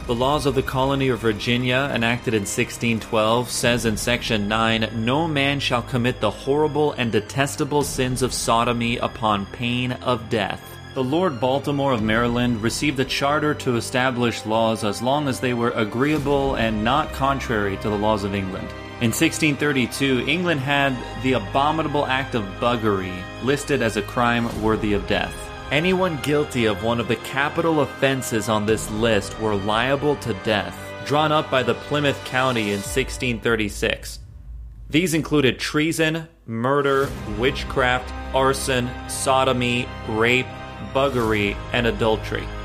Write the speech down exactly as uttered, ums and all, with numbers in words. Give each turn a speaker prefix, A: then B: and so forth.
A: The laws of the colony of Virginia, enacted in sixteen twelve, says in Section nine, "No man shall commit the horrible and detestable sins of sodomy upon pain of death." The Lord Baltimore of Maryland received a charter to establish laws as long as they were agreeable and not contrary to the laws of England. In sixteen thirty-two, England had the abominable act of buggery listed as a crime worthy of death. Anyone guilty of one of the capital offenses on this list were liable to death, drawn up by the Plymouth County in sixteen thirty-six. These included treason, murder, witchcraft, arson, sodomy, rape, buggery, and adultery.